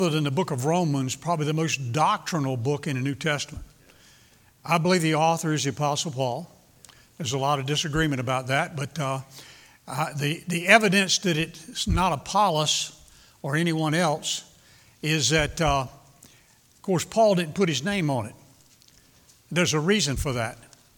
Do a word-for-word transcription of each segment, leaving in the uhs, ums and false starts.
In the book of Romans, probably the most doctrinal book in the New Testament. I believe the author is the Apostle Paul. There's a lot of disagreement about that, but uh, uh, the, the evidence that it's not Apollos or anyone else is that, uh, of course, Paul didn't put his name on it. There's a reason for that.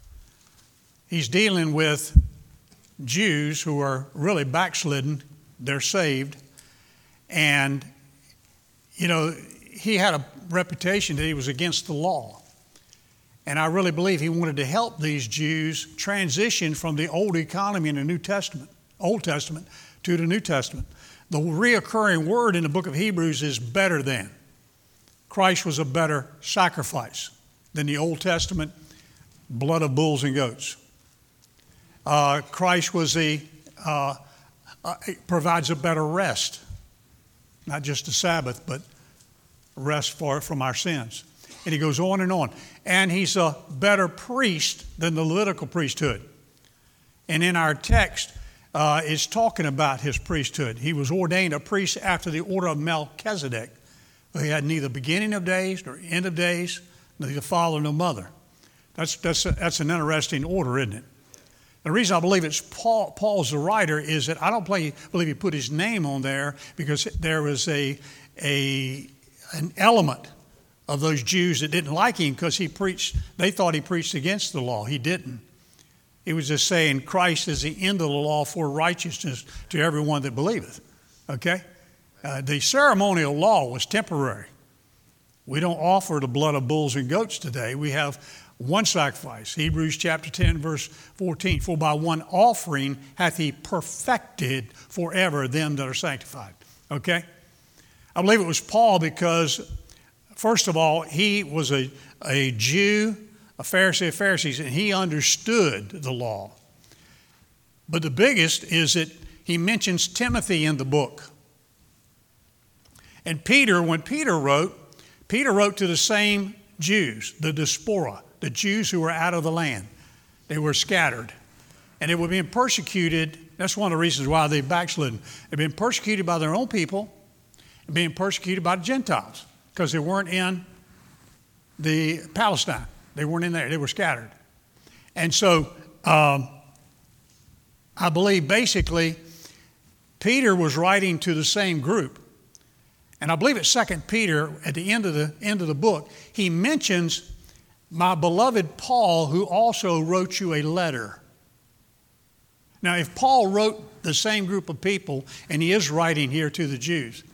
He's dealing with Jews who are really backslidden. They're saved. And You know, he had a reputation that he was against the law. And I really believe he wanted to help these Jews transition from the old economy in the New Testament, Old Testament, to the New Testament. The reoccurring word in the book of Hebrews is better than. Christ was a better sacrifice than the Old Testament blood of bulls and goats. Uh, Christ was a, uh, uh, provides a better rest. Not just a Sabbath, but rest for from our sins. And he goes on and on. And he's a better priest than the Levitical priesthood. And in our text, uh, it's talking about his priesthood. He was ordained a priest after the order of Melchizedek. He had neither beginning of days nor end of days, neither father nor mother. That's, that's, a, that's an interesting order, isn't it? The reason I believe it's Paul, Paul's the writer is that I don't believe he put his name on there because there was a, a an element of those Jews that didn't like him because he preached, they thought he preached against the law. He didn't. He was just saying Christ is the end of the law for righteousness to everyone that believeth. Okay? Uh, the ceremonial law was temporary. We don't offer the blood of bulls and goats today. We have one sacrifice. Hebrews chapter ten, verse fourteen. For by one offering hath he perfected forever them that are sanctified. Okay? I believe it was Paul because, first of all, he was a, a Jew, a Pharisee of Pharisees, and he understood the law. But the biggest is that he mentions Timothy in the book. And Peter, when Peter wrote, Peter wrote to the same Jews, the diaspora, the Jews who were out of the land. They were scattered. And they were being persecuted. That's one of the reasons why they backslidden. They've been persecuted by their own people and being persecuted by the Gentiles because they weren't in the Palestine. They weren't in there. They were scattered. And so um, I believe basically Peter was writing to the same group. And I believe it's Second Peter, at the end of the end of the book, he mentions my beloved Paul, who also wrote you a letter. Now, if Paul wrote the same group of people, and he is writing here to the Jews,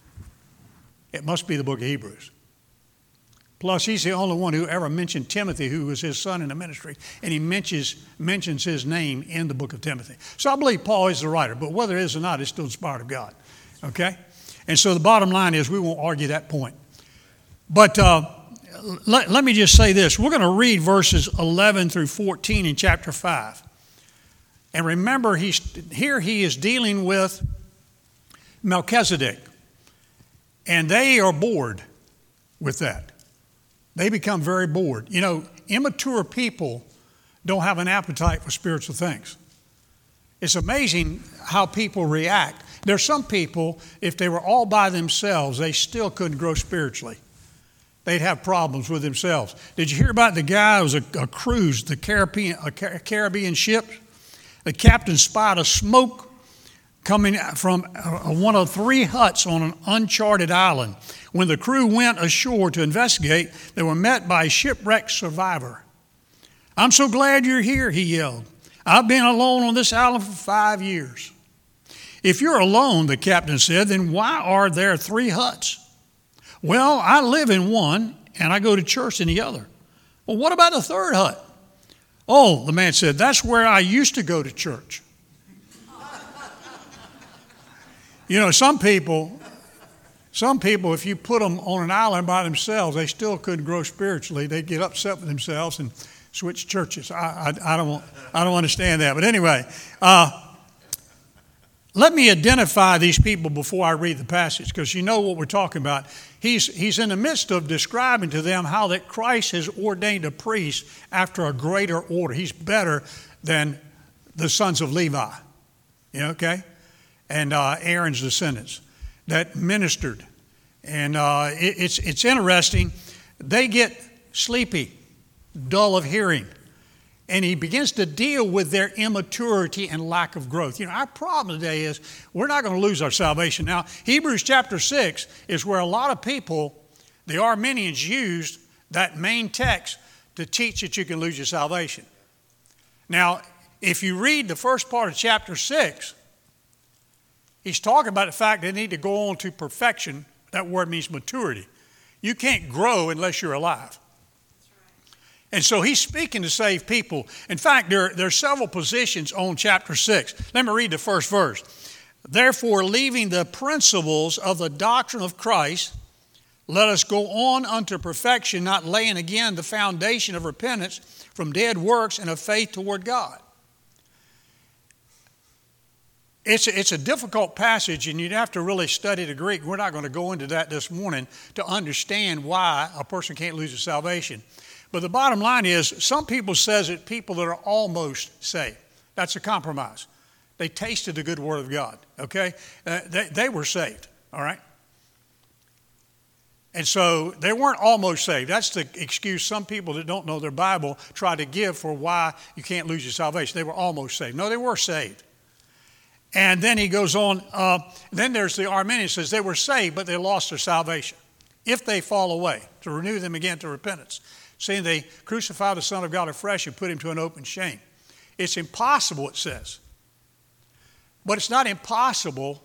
it must be the book of Hebrews. Plus, he's the only one who ever mentioned Timothy, who was his son in the ministry, and he mentions, mentions his name in the book of Timothy. So I believe Paul is the writer, but whether it is or not, it's still inspired of God. Okay? And so the bottom line is we won't argue that point. But uh, let, let me just say this. We're going to read verses eleven through fourteen in chapter five. And remember, he's, here he is dealing with Melchizedek. And they are bored with that. They become very bored. You know, immature people don't have an appetite for spiritual things. It's amazing how people react. There's some people, if they were all by themselves, they still couldn't grow spiritually. They'd have problems with themselves. Did you hear about the guy who was a, a cruise, the Caribbean, a Caribbean ship? The captain spied a smoke coming from one of three huts on an uncharted island. When the crew went ashore to investigate, they were met by a shipwrecked survivor. "I'm so glad you're here," he yelled. "I've been alone on this island for five years. "If you're alone," the captain said, "then why are there three huts?" "Well, I live in one and I go to church in the other." "Well, what about the third hut?" "Oh," the man said, "that's where I used to go to church." You know, some people, some people, if you put them on an island by themselves, they still couldn't grow spiritually. They'd get upset with themselves and switch churches. I, I, I don't, I don't understand that. But anyway, uh, let me identify these people before I read the passage, because you know what we're talking about. He's, he's in the midst of describing to them how that Christ has ordained a priest after a greater order. He's better than the sons of Levi, you know, okay? And uh, Aaron's descendants that ministered And uh, it, it's, it's interesting. They get sleepy, dull of hearing. And he begins to deal with their immaturity and lack of growth. You know, our problem today is we're not going to lose our salvation. Now, Hebrews chapter six is where a lot of people, the Arminians, used that main text to teach that you can lose your salvation. Now, if you read the first part of chapter six, he's talking about the fact they need to go on to perfection. That word means maturity. You can't grow unless you're alive. And so he's speaking to save people. In fact, there, there are several positions on chapter six. Let me read the first verse. Therefore, leaving the principles of the doctrine of Christ, let us go on unto perfection, not laying again the foundation of repentance from dead works and of faith toward God. It's a, it's a difficult passage, and you'd have to really study the Greek. We're not going to go into that this morning to understand why a person can't lose his salvation. But the bottom line is, some people says it people that are almost saved. That's a compromise. They tasted the good word of God, okay? Uh, they, they were saved, all right? And so they weren't almost saved. That's the excuse some people that don't know their Bible try to give for why you can't lose your salvation. They were almost saved. No, they were saved. And then he goes on, uh, then there's the Arminian says they were saved, but they lost their salvation if they fall away, to renew them again to repentance. Seeing they crucify the Son of God afresh and put him to an open shame. It's impossible, it says. But it's not impossible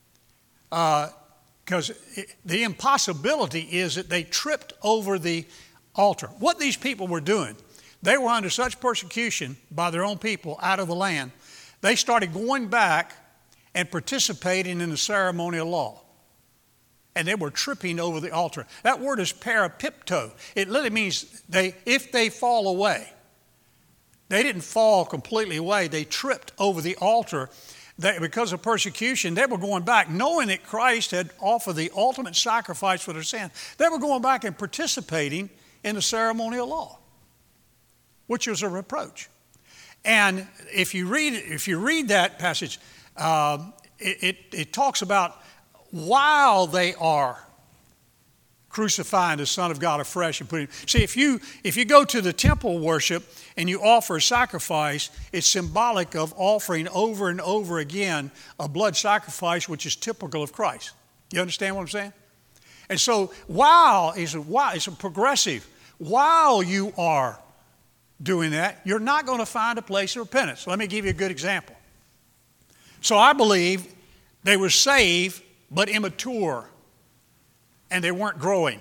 because uh, the impossibility is that they tripped over the altar. What these people were doing, they were under such persecution by their own people out of the land, they started going back and participating in the ceremonial law. And they were tripping over the altar. That word is parapipto. It literally means they, if they fall away. They didn't fall completely away. They tripped over the altar. They, because of persecution, they were going back, knowing that Christ had offered the ultimate sacrifice for their sin. They were going back and participating in the ceremonial law, which was a reproach. And if you read, if you read that passage, uh, it, it, it talks about while they are crucifying the Son of God afresh and putting. See, if you if you go to the temple worship and you offer a sacrifice, it's symbolic of offering over and over again a blood sacrifice, which is typical of Christ. You understand what I'm saying? And so, while is a while it's a progressive. While you are doing that, you're not going to find a place of repentance. Let me give you a good example. So I believe they were saved, but immature, and they weren't growing.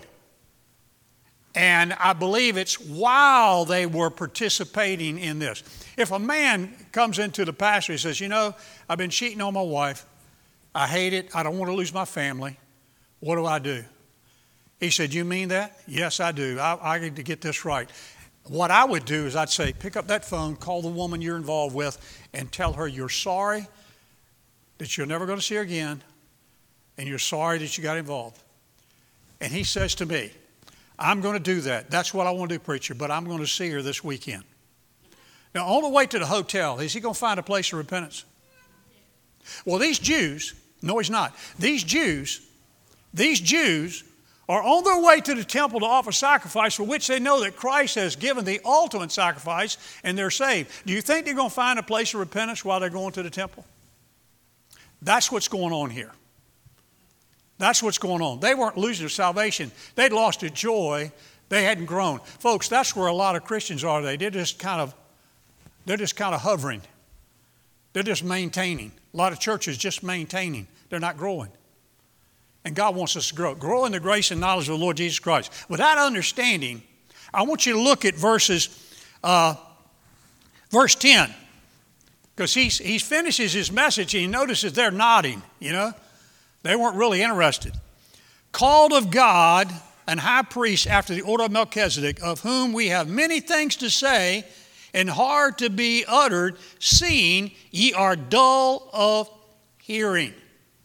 And I believe it's while they were participating in this. If a man comes into the pastor and says, you know, I've been cheating on my wife. I hate it. I don't want to lose my family. What do I do? He said, you mean that? Yes, I do. I, I need to get this right. What I would do is I'd say, pick up that phone, call the woman you're involved with, and tell her you're sorry that you're never going to see her again, and you're sorry that you got involved. And he says to me, I'm going to do that. That's what I want to do, preacher, but I'm going to see her this weekend. Now, on the way to the hotel, is he going to find a place of repentance? Well, these Jews, no, he's not. These Jews, these Jews are on their way to the temple to offer sacrifice for which they know that Christ has given the ultimate sacrifice and they're saved. Do you think they're going to find a place of repentance while they're going to the temple? That's what's going on here. That's what's going on. They weren't losing their salvation. They'd lost their joy. They hadn't grown. Folks, that's where a lot of Christians are today. They're just kind of, they're just kind of hovering. They're just maintaining. A lot of churches just maintaining. They're not growing. And God wants us to grow. Grow in the grace and knowledge of the Lord Jesus Christ. With that understanding, I want you to look at verses, uh, verse ten. Because he he finishes his message and he notices they're nodding, you know. They weren't really interested. Called of God and high priest after the order of Melchizedek, of whom we have many things to say and hard to be uttered, seeing ye are dull of hearing.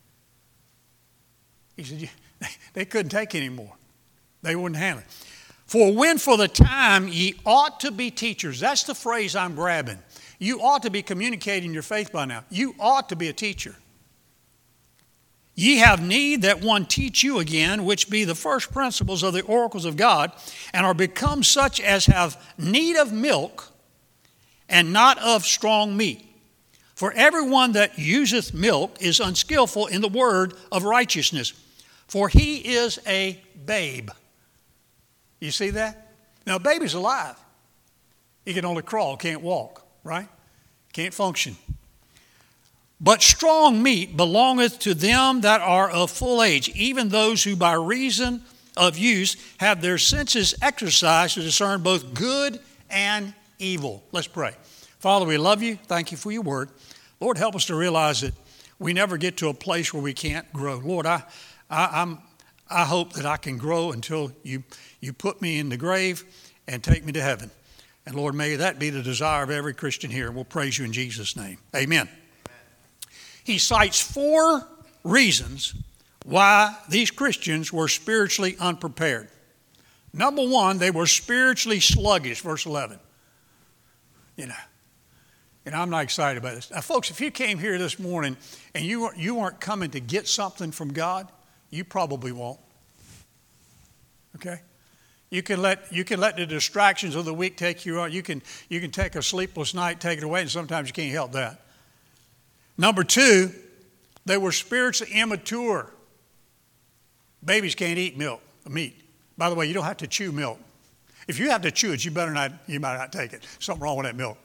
He said, they couldn't take any more. They wouldn't handle it. For when for the time ye ought to be teachers. That's the phrase I'm grabbing. You ought to be communicating your faith by now. You ought to be a teacher. Ye have need that one teach you again, which be the first principles of the oracles of God, and are become such as have need of milk, and not of strong meat. For everyone that useth milk is unskillful in the word of righteousness, for he is a babe. You see that? Now, a baby's alive. He can only crawl, can't walk, right? Can't function. But strong meat belongeth to them that are of full age, even those who by reason of use have their senses exercised to discern both good and evil. Let's pray. Father, we love you. Thank you for your word. Lord, help us to realize that we never get to a place where we can't grow. Lord, I, I, I'm, I hope that I can grow until you, you put me in the grave and take me to heaven. And Lord, may that be the desire of every Christian here. And we'll praise you in Jesus' name. Amen. He cites four reasons why these Christians were spiritually unprepared. Number one, they were spiritually sluggish, verse eleven. You know, and I'm not excited about this. Now, folks, if you came here this morning and you weren't, you weren't coming to get something from God, you probably won't. Okay? You can let you can let the distractions of the week take you out. You can you can take a sleepless night, take it away, and sometimes you can't help that. Number two, they were spiritually immature. Babies can't eat milk, meat. By the way, you don't have to chew milk. If you have to chew it, you better not, you might not take it. Something wrong with that milk.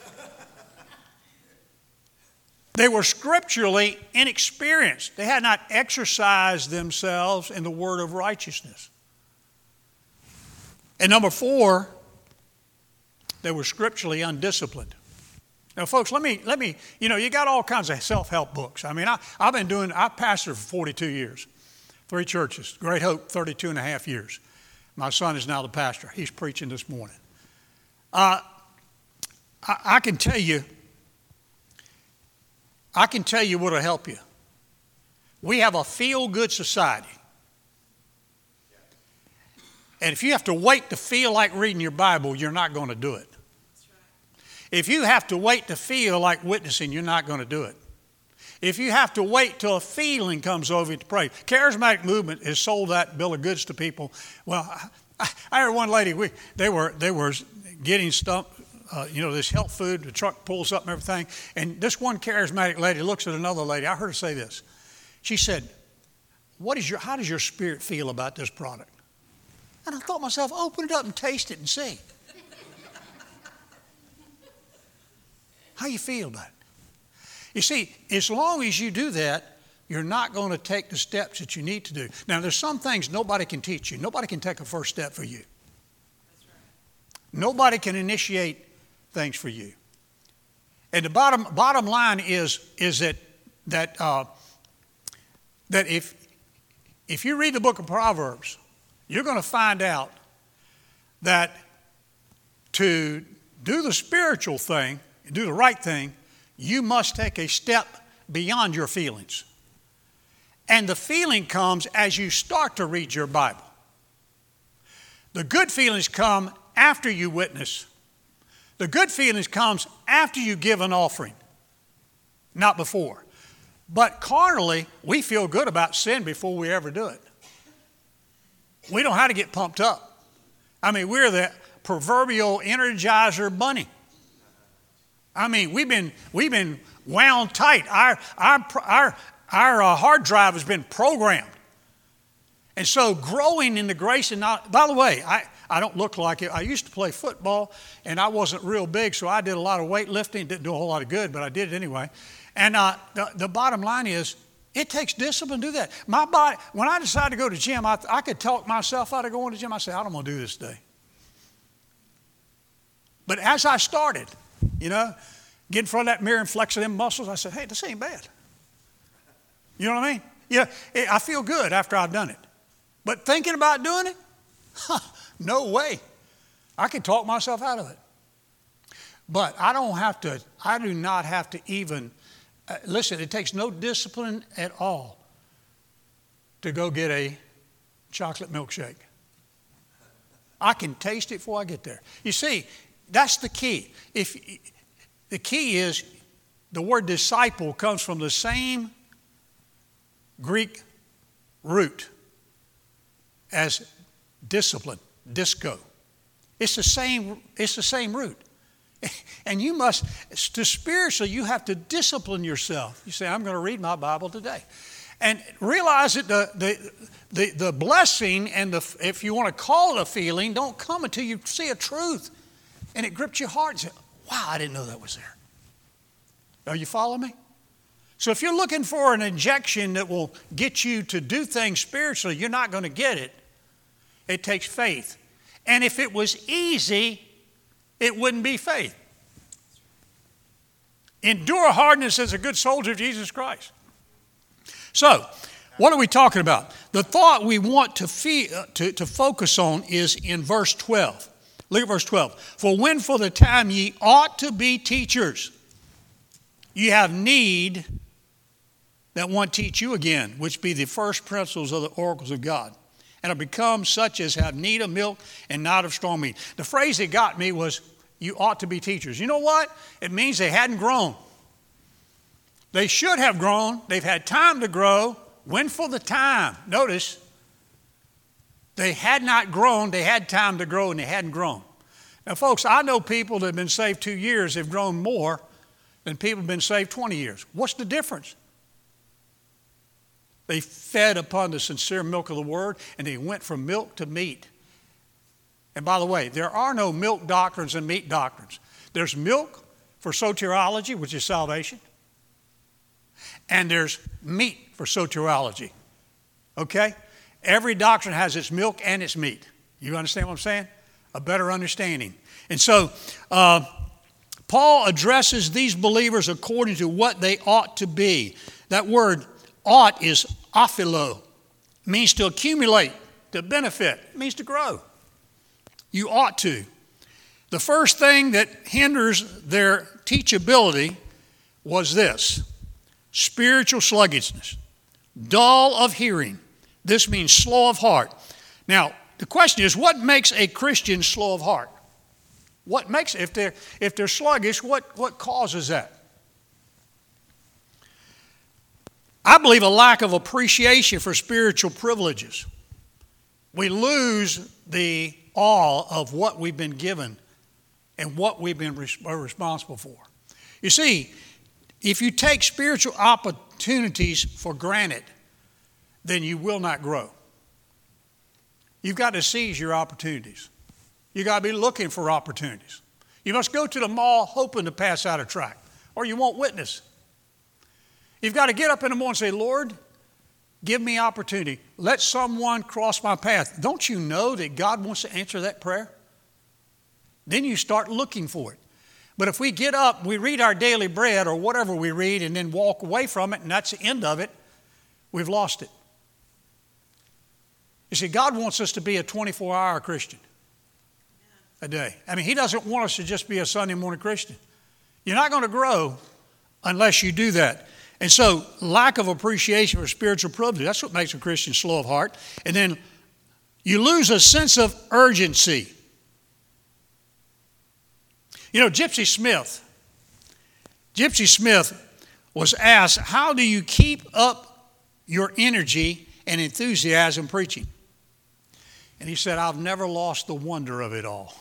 They were scripturally inexperienced. They had not exercised themselves in the word of righteousness. And number four, they were scripturally undisciplined. Now, folks, let me, let me, you know, you got all kinds of self-help books. I mean, I, I've been doing, I've pastored for forty-two years, three churches, Great Hope, thirty-two and a half years. My son is now the pastor. He's preaching this morning. Uh, I, I can tell you, I can tell you what will help you. We have a feel-good society. And if you have to wait to feel like reading your Bible, you're not going to do it. If you have to wait to feel like witnessing, you're not going to do it. If you have to wait till a feeling comes over you to pray. Charismatic movement has sold that bill of goods to people. Well, I, I heard one lady, we, they were they were getting stuff, uh, you know, this health food, the truck pulls up and everything. And this one charismatic lady looks at another lady. I heard her say this. She said, "What is your? How does your spirit feel about this product?" And I thought to myself, open it up and taste it and see. How you feel about it? You see, as long as you do that, you're not going to take the steps that you need to do. Now, there's some things nobody can teach you. Nobody can take a first step for you. That's right. Nobody can initiate things for you. And the bottom bottom line is is that that uh, that if if you read the book of Proverbs, you're going to find out that to do the spiritual thing, do the right thing, you must take a step beyond your feelings. And the feeling comes as you start to read your Bible. The good feelings come after you witness. The good feelings comes after you give an offering, not before. But carnally, we feel good about sin before we ever do it. We know how to get pumped up. I mean, we're the proverbial Energizer bunny. I mean, we've been we've been wound tight. Our our our our uh, hard drive has been programmed, and so growing in the grace and not. By the way, I I don't look like it. I used to play football, and I wasn't real big, so I did a lot of weightlifting. Didn't do a whole lot of good, but I did it anyway. And uh, the the bottom line is, it takes discipline to do that. My body. When I decided to go to the gym, I I could talk myself out of going to the gym. I said, I don't want to do this today. But as I started, you know, get in front of that mirror and flexing them muscles, I said, hey, this ain't bad. You know what I mean? Yeah, I feel good after I've done it. But thinking about doing it, huh, no way. I can talk myself out of it. But I don't have to, I do not have to even, uh, listen, it takes no discipline at all to go get a chocolate milkshake. I can taste it before I get there. You see, that's the key. If the key is the word disciple comes from the same Greek root as discipline, disco. It's the same, it's the same root. And you must, to spiritually, you have to discipline yourself. You say, I'm going to read my Bible today. And realize that the, the, the, the blessing and the, if you want to call it a feeling, don't come until you see a truth. And it grips your heart and say, wow, I didn't know that was there. Are you following me? So if you're looking for an injection that will get you to do things spiritually, you're not going to get it. It takes faith. And if it was easy, it wouldn't be faith. Endure hardness as a good soldier of Jesus Christ. So, what are we talking about? The thought we want to, fee, uh, to, to focus on is in verse twelve. Look at verse twelve. For when for the time ye ought to be teachers, ye have need that one teach you again, which be the first principles of the oracles of God, and have become such as have need of milk and not of strong meat. The phrase that got me was, you ought to be teachers. You know what? It means they hadn't grown. They should have grown. They've had time to grow. When for the time. Notice, they had not grown. They had time to grow, and they hadn't grown. Now, folks, I know people that have been saved two years have grown more than people who have been saved twenty years. What's the difference? They fed upon the sincere milk of the Word, and they went from milk to meat. And by the way, there are no milk doctrines and meat doctrines. There's milk for soteriology, which is salvation. And there's meat for soteriology. Okay? Every doctrine has its milk and its meat. You understand what I'm saying? A better understanding. And so, uh, Paul addresses these believers according to what they ought to be. That word ought is ophilo. It means to accumulate, to benefit. It means to grow. You ought to. The first thing that hinders their teachability was this: spiritual sluggishness, dull of hearing. This means slow of heart. Now, the question is, what makes a Christian slow of heart? What makes, if they're, if they're sluggish, what, what causes that? I believe a lack of appreciation for spiritual privileges. We lose the awe of what we've been given and what we've been res- responsible for. You see, if you take spiritual opportunities for granted, then you will not grow. You've got to seize your opportunities. You've got to be looking for opportunities. You must go to the mall hoping to pass out a tract, or you won't witness. You've got to get up in the morning and say, Lord, give me opportunity. Let someone cross my path. Don't you know that God wants to answer that prayer? Then you start looking for it. But if we get up, we read our daily bread or whatever we read and then walk away from it and that's the end of it, we've lost it. You see, God wants us to be a twenty-four hour Christian a day. I mean, He doesn't want us to just be a Sunday morning Christian. You're not going to grow unless you do that. And so, lack of appreciation for spiritual privilege, that's what makes a Christian slow of heart. And then you lose a sense of urgency. You know, Gypsy Smith, Gypsy Smith was asked, how do you keep up your energy and enthusiasm preaching? And he said, I've never lost the wonder of it all.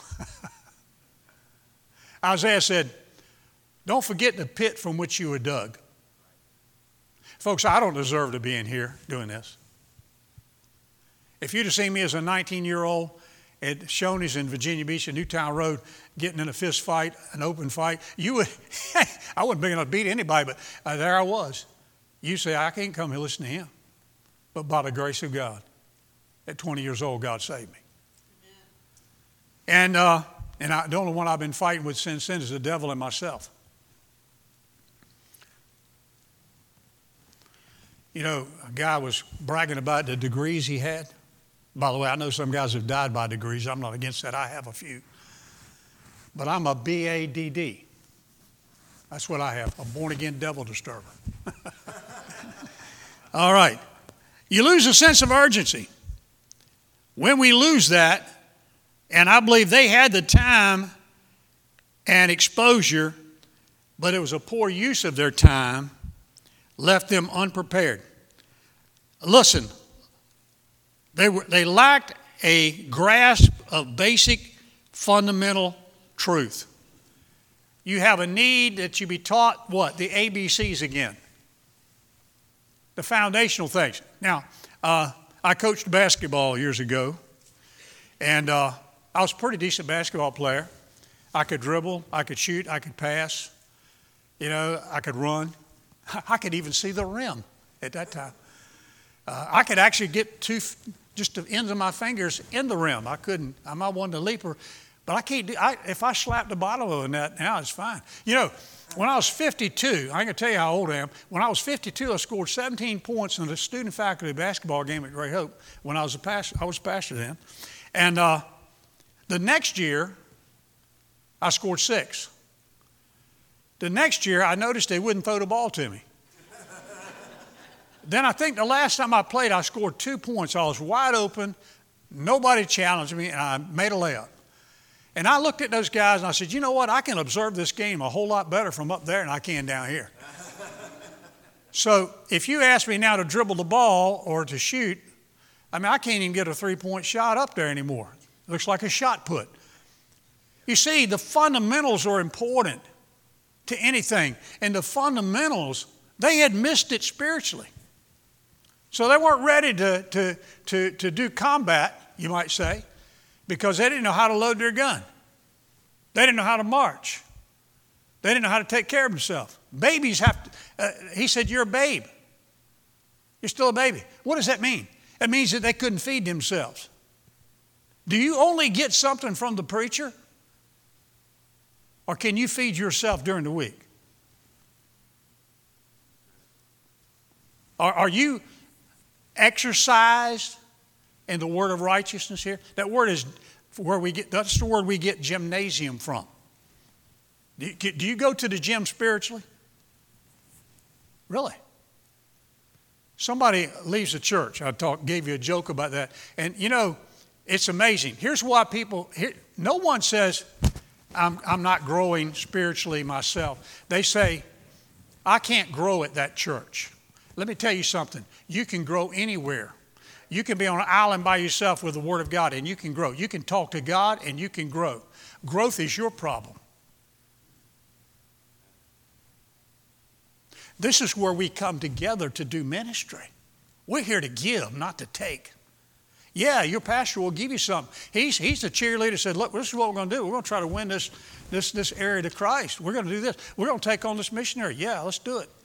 Isaiah said, don't forget the pit from which you were dug. Folks, I don't deserve to be in here doing this. If you'd have seen me as a nineteen-year-old at Shoney's in Virginia Beach and Newtown Road getting in a fist fight, an open fight, you would, I wasn't big enough to beat anybody, but uh, there I was. You say, I can't come here and listen to him. But by the grace of God, at twenty years old, God saved me. Amen. And, uh, and I, the only one I've been fighting with since then is the devil and myself. You know, a guy was bragging about the degrees he had. By the way, I know some guys have died by degrees. I'm not against that. I have a few. But I'm a B A D D. That's what I have, a born-again devil disturber. All right. You lose a sense of urgency. When we lose that, and I believe they had the time and exposure, but it was a poor use of their time, left them unprepared. Listen, they were, they lacked a grasp of basic fundamental truth. You have a need that you be taught what? The A B Cs again. The foundational things. Now, uh, I coached basketball years ago, and uh, I was a pretty decent basketball player. I could dribble, I could shoot, I could pass. You know, I could run. I could even see the rim at that time. Uh, I could actually get two, just the ends of my fingers in the rim. I couldn't. I'm not one to leaper, but I can't do. I, if I slap the bottom of a net now, it's fine. You know, when I was fifty-two, I can tell you how old I am. When I was fifty-two, I scored seventeen points in a student faculty basketball game at Great Hope. When I was a pastor, I was a pastor then, and uh, the next year, I scored six. The next year, I noticed they wouldn't throw the ball to me. Then I think the last time I played, I scored two points. I was wide open. Nobody challenged me, and I made a layup. And I looked at those guys, and I said, you know what? I can observe this game a whole lot better from up there than I can down here. So if you ask me now to dribble the ball or to shoot, I mean, I can't even get a three-point shot up there anymore. It looks like a shot put. You see, the fundamentals are important to anything. And the fundamentals, they had missed it spiritually. So they weren't ready to, to, to, to do combat, you might say, because they didn't know how to load their gun. They didn't know how to march. They didn't know how to take care of themselves. Babies have to, uh, he said, you're a babe. You're still a baby. What does that mean? It means that they couldn't feed themselves. Do you only get something from the preacher? Or can you feed yourself during the week? Are, are you exercised in the word of righteousness here? That word is where we get, that's the word we get gymnasium from. Do you, do you go to the gym spiritually? Really? Somebody leaves the church. I talk, gave you a joke about that. And you know, it's amazing. Here's why people, here, no one says, I'm, I'm not growing spiritually myself. They say, I can't grow at that church. Let me tell you something. You can grow anywhere. You can be on an island by yourself with the Word of God and you can grow. You can talk to God and you can grow. Growth is your problem. This is where we come together to do ministry. We're here to give, not to take. Yeah, your pastor will give you something. He's, he's the cheerleader said, look, this is what we're going to do. We're going to try to win this, this, this area to Christ. We're going to do this. We're going to take on this missionary. Yeah, let's do it.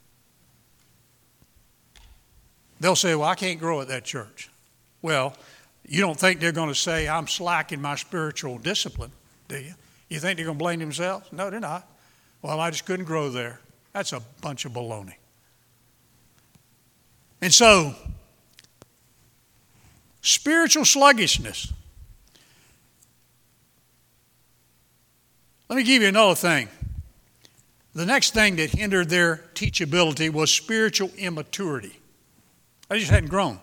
They'll say, well, I can't grow at that church. Well, you don't think they're going to say, I'm slack in my spiritual discipline, do you? You think they're going to blame themselves? No, they're not. Well, I just couldn't grow there. That's a bunch of baloney. And so, spiritual sluggishness. Let me give you another thing. The next thing that hindered their teachability was spiritual immaturity. They just hadn't grown.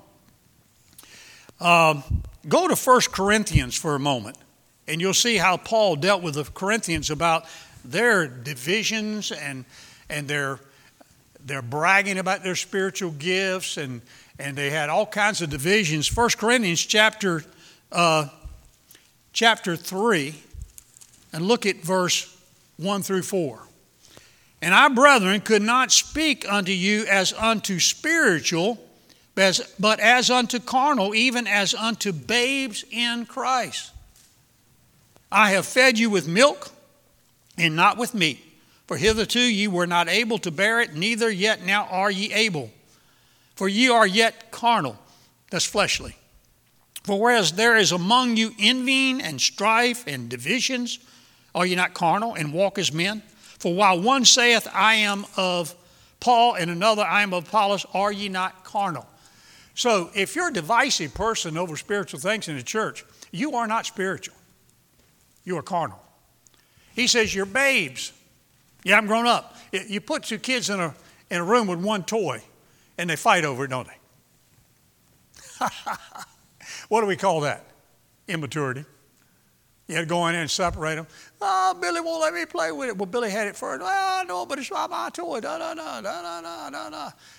Um, go to First Corinthians for a moment, and you'll see how Paul dealt with the Corinthians about their divisions and and their their bragging about their spiritual gifts, and and they had all kinds of divisions. First Corinthians chapter uh, chapter three, and look at verse one through four. And I, brethren, could not speak unto you as unto spiritual, but as unto carnal, even as unto babes in Christ. I have fed you with milk and not with meat. For hitherto ye were not able to bear it, neither yet now are ye able. For ye are yet carnal, that's fleshly. For whereas there is among you envying and strife and divisions, are ye not carnal and walk as men? For while one saith, I am of Paul, and another, I am of Apollos, are ye not carnal? So if you're a divisive person over spiritual things in the church, you are not spiritual. You are carnal. He says you're babes. You haven't grown up. You put two kids in a, in a room with one toy, and they fight over it, don't they? What do we call that? Immaturity. You had to go in there and separate them. Oh, Billy won't let me play with it. Well, Billy had it first. Oh, no, but it's not my toy. No, no, no, no, no, no, no, no.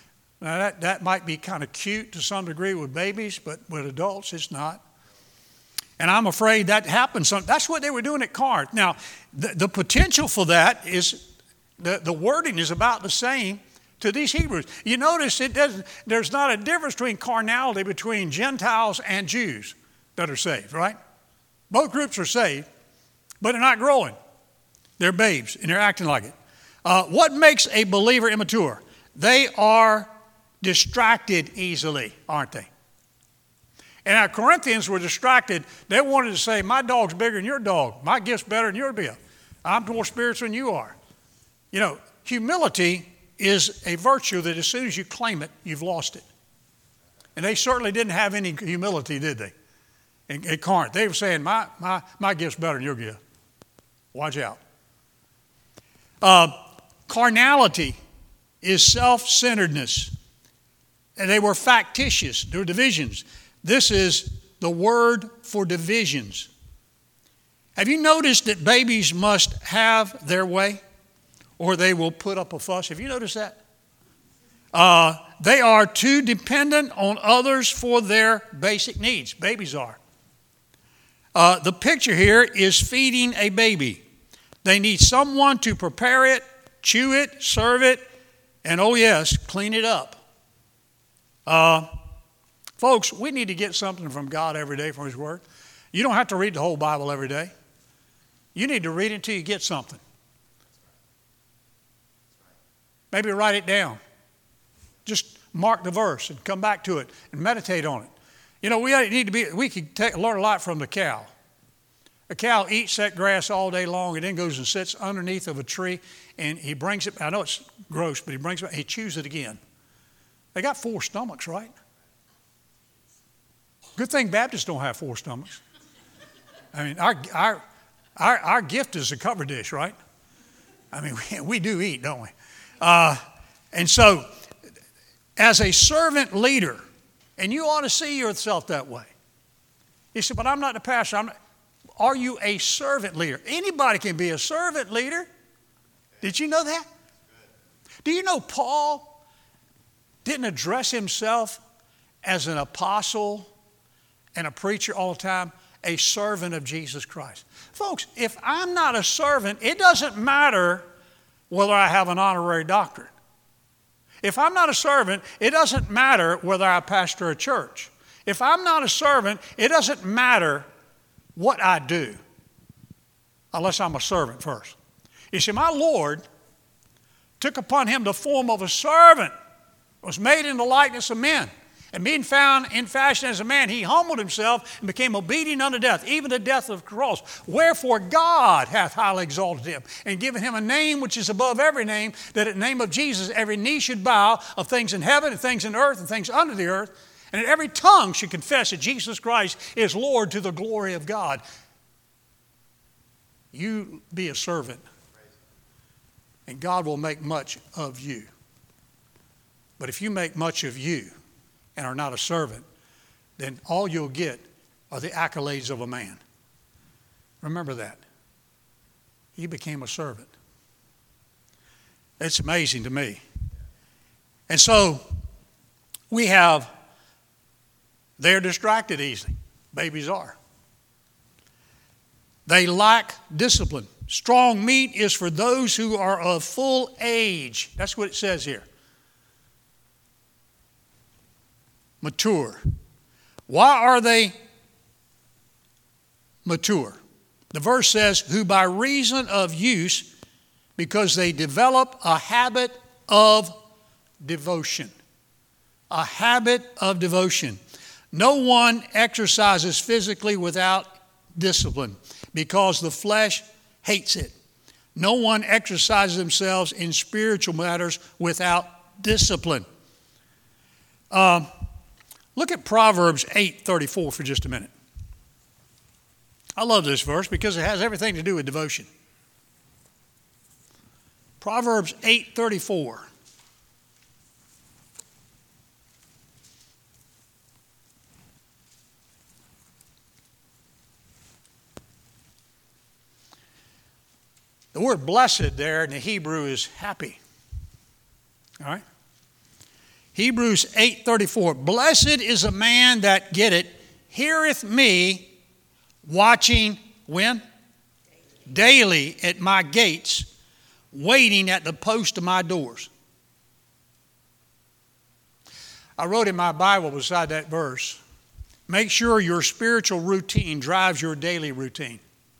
Now that, that might be kind of cute to some degree with babies, but with adults it's not. And I'm afraid that happens. That's what they were doing at Corinth. Now, the, the potential for that is, the, the wording is about the same to these Hebrews. You notice it doesn't, there's not a difference between carnality between Gentiles and Jews that are saved, right? Both groups are saved, but they're not growing. They're babes, and they're acting like it. Uh, what makes a believer immature? They are distracted easily, aren't they? And our Corinthians were distracted. They wanted to say, my dog's bigger than your dog. My gift's better than your gift. I'm more spiritual than you are. You know, humility is a virtue that as soon as you claim it, you've lost it. And they certainly didn't have any humility, did they? In, in Corinth. They were saying, my, my, my gift's better than your gift. Watch out. Uh, carnality is self-centeredness. And they were factitious. They were divisions. This is the word for divisions. Have you noticed that babies must have their way or they will put up a fuss? Have you noticed that? Uh, they are too dependent on others for their basic needs. Babies are. Uh, the picture here is feeding a baby. They need someone to prepare it, chew it, serve it, and oh yes, clean it up. Uh, folks, we need to get something from God every day from His Word. You don't have to read the whole Bible every day. You need to read it until you get something. Maybe write it down. Just mark the verse and come back to it and meditate on it. You know, we need to be. We could take, learn a lot from the cow. A cow eats that grass all day long and then goes and sits underneath of a tree and he brings it. I know it's gross, but he brings it. He chews it again. They got four stomachs, right? Good thing Baptists don't have four stomachs. I mean, our our our, our gift is a cover dish, right? I mean, we, we do eat, don't we? Uh, and so, as a servant leader, and you ought to see yourself that way. You say, but I'm not the pastor. I'm not. Are you a servant leader? Anybody can be a servant leader. Did you know that? Do you know Paul didn't address himself as an apostle and a preacher all the time, a servant of Jesus Christ? Folks, if I'm not a servant, it doesn't matter whether I have an honorary doctorate. If I'm not a servant, it doesn't matter whether I pastor a church. If I'm not a servant, it doesn't matter what I do unless I'm a servant first. You see, my Lord took upon Him the form of a servant, was made in the likeness of men. And being found in fashion as a man, He humbled Himself and became obedient unto death, even the death of the cross. Wherefore God hath highly exalted Him and given Him a name which is above every name, that at the name of Jesus every knee should bow, of things in heaven and things in earth and things under the earth, and that every tongue should confess that Jesus Christ is Lord to the glory of God. You be a servant, and God will make much of you. But if you make much of you and are not a servant, then all you'll get are the accolades of a man. Remember that. He became a servant. It's amazing to me. And so we have, they're distracted easily. Babies are. They lack discipline. Strong meat is for those who are of full age. That's what it says here. Mature. Why are they mature? The verse says, who by reason of use, because they develop a habit of devotion. A habit of devotion. No one exercises physically without discipline, because the flesh hates it. No one exercises themselves in spiritual matters without discipline. Um, Look at Proverbs eight thirty-four for just a minute. I love this verse because it has everything to do with devotion. Proverbs eight thirty-four. The word blessed there in the Hebrew is happy. All right? Hebrews eight thirty-four. Blessed is a man that, get it, heareth me watching, when? Daily at my gates, waiting at the post of my doors. I wrote in my Bible beside that verse, make sure your spiritual routine drives your daily routine.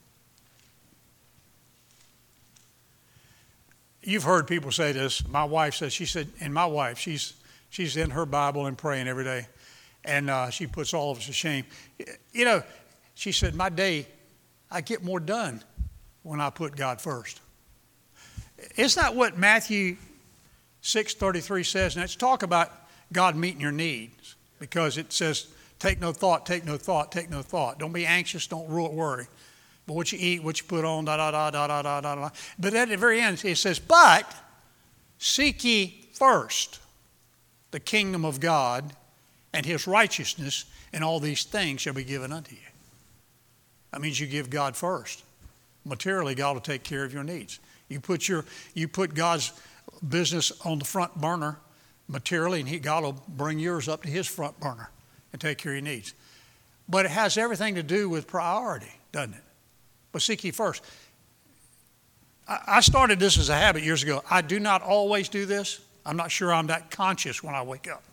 You've heard people say this. My wife says, she said, and my wife, she's she's in her Bible and praying every day. And uh, she puts all of us to shame. You know, she said, my day, I get more done when I put God first. Isn't that what Matthew six thirty-three says? And it's talk about God meeting your needs, because it says, take no thought, take no thought, take no thought. Don't be anxious, don't worry. But what you eat, what you put on, da da da da da da da da. But at the very end, it says, but seek ye first the kingdom of God and his righteousness, and all these things shall be given unto you. That means you give God first. Materially, God will take care of your needs. You put your you put God's business on the front burner materially, and he, God will bring yours up to his front burner and take care of your needs. But it has everything to do with priority, doesn't it? But seek ye first. I, I started this as a habit years ago. I do not always do this. I'm not sure I'm that conscious when I wake up.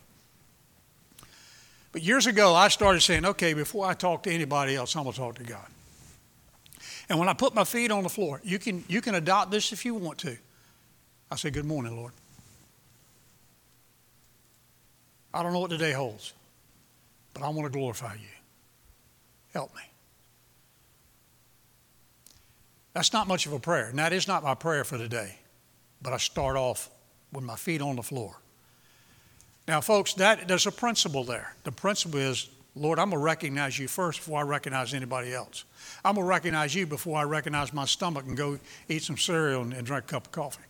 But years ago, I started saying, okay, before I talk to anybody else, I'm going to talk to God. And when I put my feet on the floor, you can, you can adopt this if you want to. I say, good morning, Lord. I don't know what the day holds, but I want to glorify you. Help me. That's not much of a prayer. And that is not my prayer for the day. But I start off with my feet on the floor. Now, folks, that there's a principle there. The principle is, Lord, I'm going to recognize you first before I recognize anybody else. I'm going to recognize you before I recognize my stomach and go eat some cereal and, and drink a cup of coffee.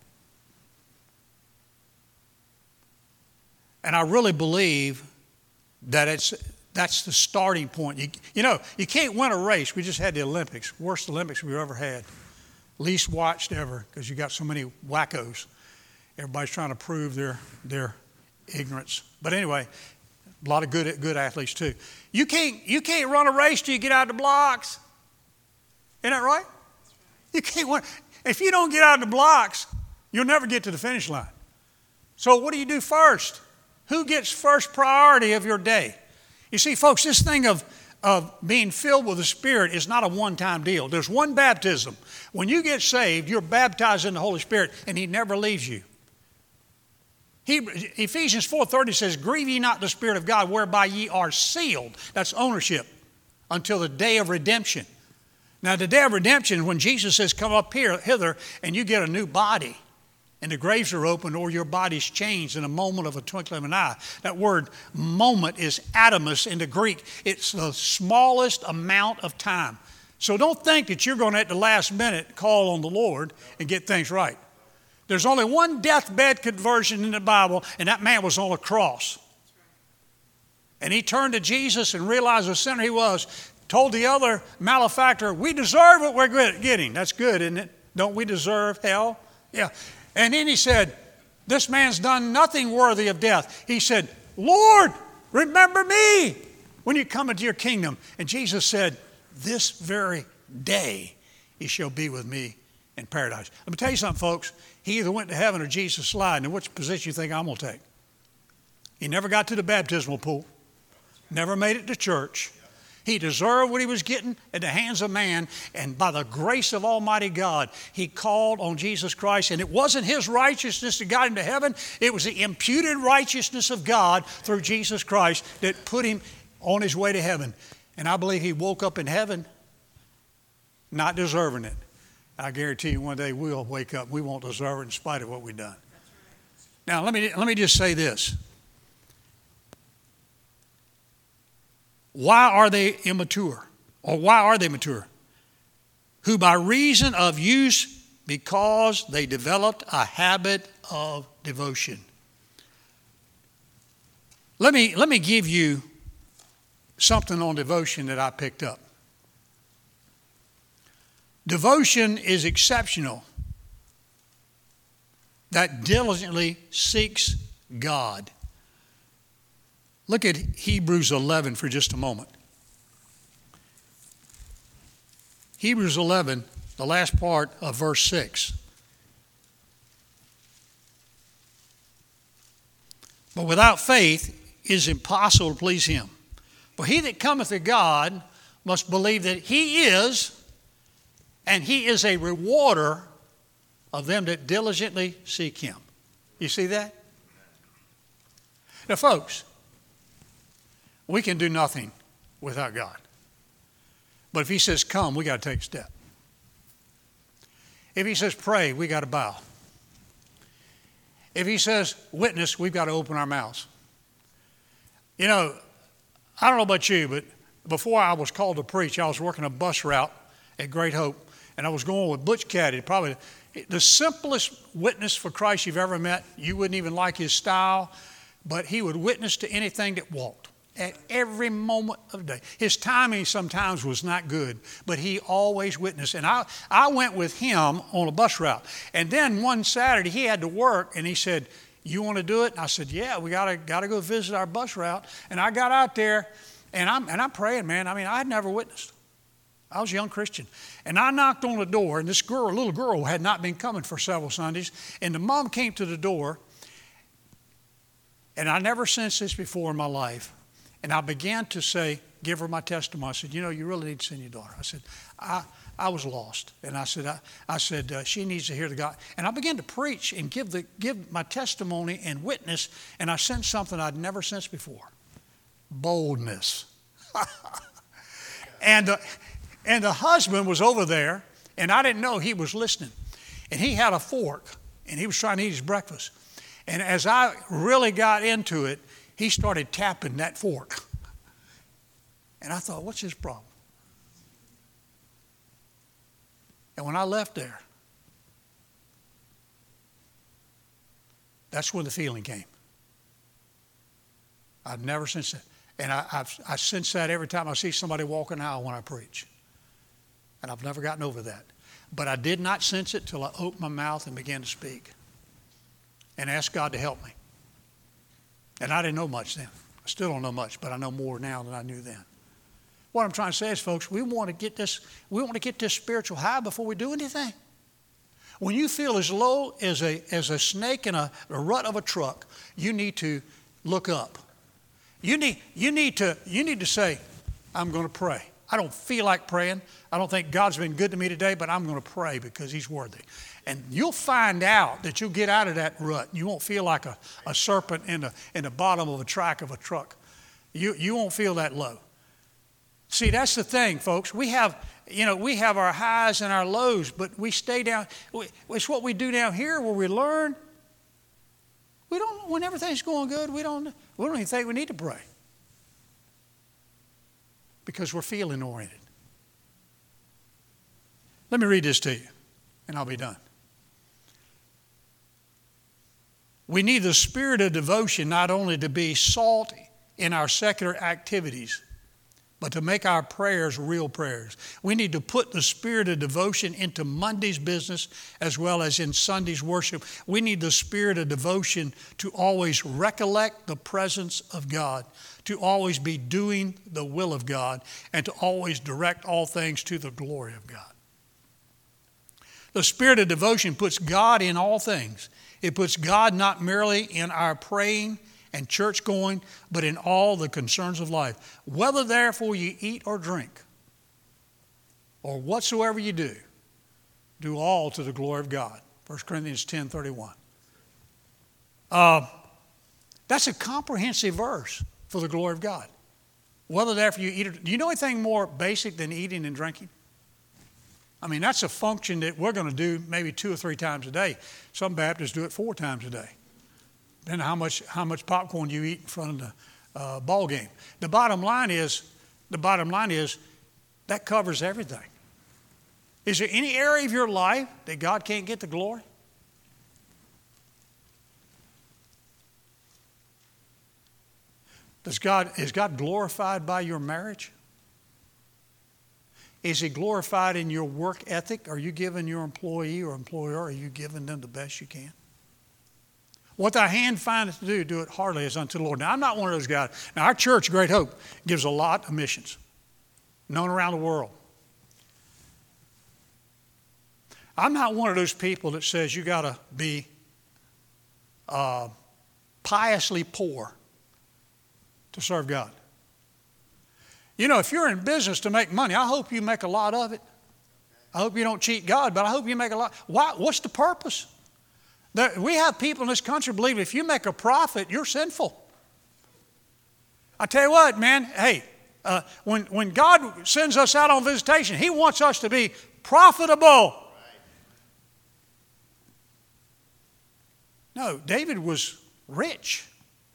And I really believe that it's that's the starting point. You, you know, you can't win a race. We just had the Olympics, worst Olympics we've ever had. Least watched ever, because you got so many wackos. Everybody's trying to prove their their ignorance. But anyway, a lot of good good athletes too. You can't you can't run a race till you get out of the blocks. Isn't that right? You can't win. If you don't get out of the blocks, you'll never get to the finish line. So what do you do first? Who gets first priority of your day? You see, folks, this thing of, of being filled with the Spirit is not a one-time deal. There's one baptism. When you get saved, you're baptized in the Holy Spirit, and he never leaves you. He, Ephesians four thirty says, grieve ye not the Spirit of God, whereby ye are sealed. That's ownership until the day of redemption. Now, the day of redemption, when Jesus says, come up here, hither, and you get a new body, and the graves are opened, or your body's changed in a moment of a twinkling of an eye. That word moment is atomus in the Greek. It's the smallest amount of time. So don't think that you're going to, at the last minute, call on the Lord and get things right. There's only one deathbed conversion in the Bible, and that man was on a cross. And he turned to Jesus and realized the sinner he was, told the other malefactor, we deserve what we're getting. That's good, isn't it? Don't we deserve hell? Yeah. And then he said, this man's done nothing worthy of death. He said, Lord, remember me when you come into your kingdom. And Jesus said, this very day he shall be with me in paradise. Let me tell you something, folks. He either went to heaven or Jesus sliding. And which position you think I'm going to take? He never got to the baptismal pool. Never made it to church. He deserved what he was getting at the hands of man, and by the grace of Almighty God, he called on Jesus Christ, and it wasn't his righteousness that got him to heaven. It was the imputed righteousness of God through Jesus Christ that put him on his way to heaven. And I believe he woke up in heaven not deserving it. I guarantee you one day we'll wake up. We won't deserve it in spite of what we've done. Now, let me, let me just say this. Why are they immature? Or why are they mature? Who by reason of use, because they developed a habit of devotion. Let me, let me give you something on devotion that I picked up. Devotion is exceptional. That diligently seeks God. Look at Hebrews eleven for just a moment. Hebrews eleven, the last part of verse six. But without faith it is impossible to please him. For he that cometh to God must believe that he is, and he is a rewarder of them that diligently seek him. You see that? Now, folks, we can do nothing without God. But if he says come, we got to take a step. If he says pray, we got to bow. If he says witness, we've got to open our mouths. You know, I don't know about you, but before I was called to preach, I was working a bus route at Great Hope, and I was going with Butch Caddy, probably the simplest witness for Christ you've ever met. You wouldn't even like his style, but he would witness to anything that walked at every moment of the day. His timing sometimes was not good, but he always witnessed. And I, I went with him on a bus route. And then one Saturday he had to work, and he said, you want to do it? And I said, yeah, we got to got to go visit our bus route. And I got out there, and I'm, and I'm praying, man. I mean, I had never witnessed. I was a young Christian. And I knocked on the door, and this girl, little girl, had not been coming for several Sundays. And the mom came to the door, and I never sensed this before in my life. And I began to say, give her my testimony. I said, you know, you really need to send your daughter. I said, I, I was lost. And I said, I, I said uh, she needs to hear the God. And I began to preach and give, the, give my testimony and witness. And I sensed something I'd never sensed before. Boldness. and, uh, and the husband was over there, and I didn't know he was listening. And he had a fork, and he was trying to eat his breakfast. And as I really got into it, he started tapping that fork. And I thought, what's his problem? And when I left there, that's when the feeling came. I've never sensed that. And I, I've, I sense that every time I see somebody walking the aisle when I preach. And I've never gotten over that. But I did not sense it till I opened my mouth and began to speak and asked God to help me. And I didn't know much then. I still don't know much, but I know more now than I knew then. What I'm trying to say is, folks, we want to get this, we want to get this spiritual high before we do anything. When you feel as low as a, as a snake in a, a rut of a truck, you need to look up. You need, you need to, you need to say, I'm going to pray. I don't feel like praying. I don't think God's been good to me today, but I'm going to pray because he's worthy. And you'll find out that you'll get out of that rut. You won't feel like a, a serpent in the, in the bottom of a track of a truck. You, you won't feel that low. See, that's the thing, folks. We have, you know, we have our highs and our lows, but we stay down. It's what we do down here where we learn. We don't, when everything's going good, we don't, we don't even think we need to pray because we're feeling oriented. Let me read this to you, and I'll be done. We need the spirit of devotion not only to be salt in our secular activities, but to make our prayers real prayers. We need to put the spirit of devotion into Monday's business as well as in Sunday's worship. We need the spirit of devotion to always recollect the presence of God, to always be doing the will of God, and to always direct all things to the glory of God. The spirit of devotion puts God in all things. It puts God not merely in our praying and church going, but in all the concerns of life. Whether therefore you eat or drink, or whatsoever you do, do all to the glory of God. First Corinthians ten thirty-one. Uh, that's a comprehensive verse for the glory of God. Whether therefore you eat or do you know anything more basic than eating and drinking? I mean, that's a function that we're going to do maybe two or three times a day. Some Baptists do it four times a day. Then how much how much popcorn you eat in front of the uh, ball game. The bottom line is, the bottom line is, that covers everything. Is there any area of your life that God can't get the glory? Does God is God glorified by your marriage? Is he glorified in your work ethic? Are you giving your employee or employer, are you giving them the best you can? What thy hand findeth to do, do it heartily as unto the Lord. Now, I'm not one of those guys. Now, our church, Great Hope, gives a lot of missions, known around the world. I'm not one of those people that says you got to be uh, piously poor to serve God. You know, if you're in business to make money, I hope you make a lot of it. I hope you don't cheat God, but I hope you make a lot. Why? What's the purpose? There, we have people in this country believe if you make a profit, you're sinful. I tell you what, man, hey, uh, when, when God sends us out on visitation, He wants us to be profitable. No, David was rich.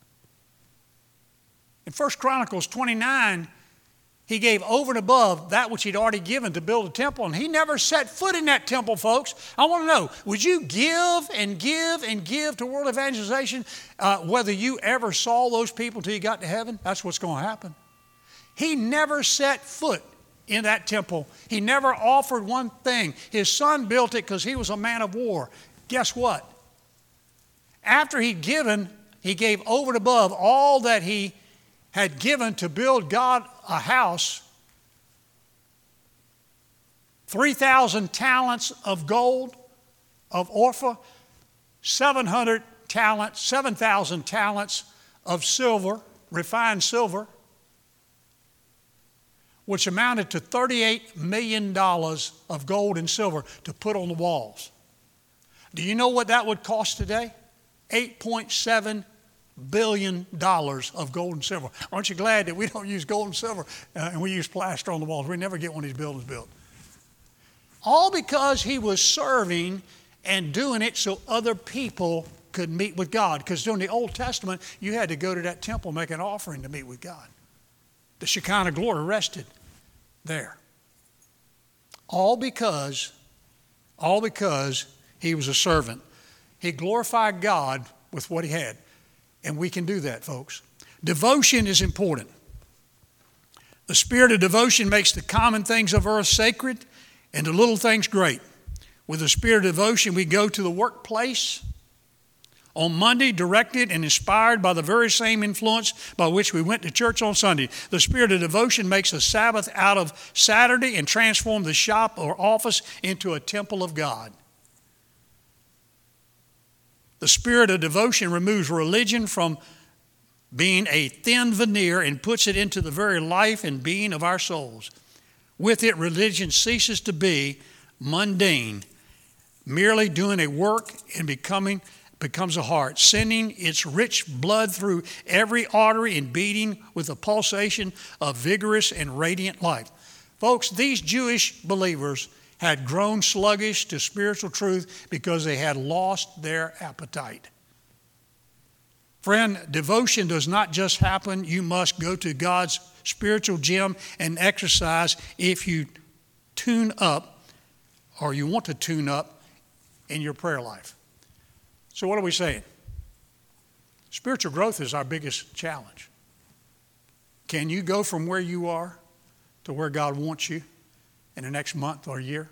In First Chronicles twenty-nine, he gave over and above that which he'd already given to build a temple, and he never set foot in that temple, folks. I want to know, would you give and give and give to world evangelization uh, whether you ever saw those people till you got to heaven? That's what's going to happen. He never set foot in that temple. He never offered one thing. His son built it because he was a man of war. Guess what? After he'd given, he gave over and above all that he had given to build God a house. three thousand talents of gold, of Ophir, seven hundred talents, seven thousand talents of silver, refined silver, which amounted to thirty-eight million dollars of gold and silver to put on the walls. Do you know what that would cost today? eight point seven billion dollars of gold and silver. Aren't you glad that we don't use gold and silver uh, and we use plaster on the walls? We never get one of these buildings built. All because he was serving and doing it so other people could meet with God. Because during the Old Testament, you had to go to that temple and make an offering to meet with God. The Shekinah glory rested there. All because, all because he was a servant. He glorified God with what he had. And we can do that, folks. Devotion is important. The spirit of devotion makes the common things of earth sacred and the little things great. With the spirit of devotion, we go to the workplace on Monday, directed and inspired by the very same influence by which we went to church on Sunday. The spirit of devotion makes a Sabbath out of Saturday and transforms the shop or office into a temple of God. The spirit of devotion removes religion from being a thin veneer and puts it into the very life and being of our souls. With it, religion ceases to be mundane, merely doing a work and becoming becomes a heart, sending its rich blood through every artery and beating with a pulsation of vigorous and radiant life. Folks, these Jewish believers had grown sluggish to spiritual truth because they had lost their appetite. Friend, devotion does not just happen. You must go to God's spiritual gym and exercise if you tune up or you want to tune up in your prayer life. So what are we saying? Spiritual growth is our biggest challenge. Can you go from where you are to where God wants you in the next month or year?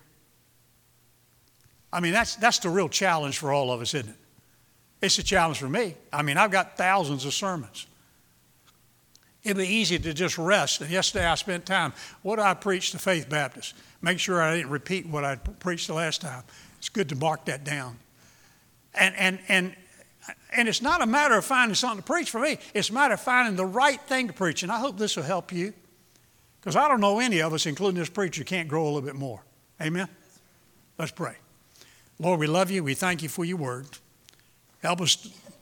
I mean, that's that's the real challenge for all of us, isn't it? It's a challenge for me. I mean, I've got thousands of sermons. It'd be easy to just rest. And yesterday I spent time. What did I preach to Faith Baptist? Make sure I didn't repeat what I preached the last time. It's good to mark that down. And and and and it's not a matter of finding something to preach for me. It's a matter of finding the right thing to preach. And I hope this will help you. Because I don't know any of us, including this preacher, can't grow a little bit more. Amen? Let's pray. Lord, we love you. We thank you for your word. Help us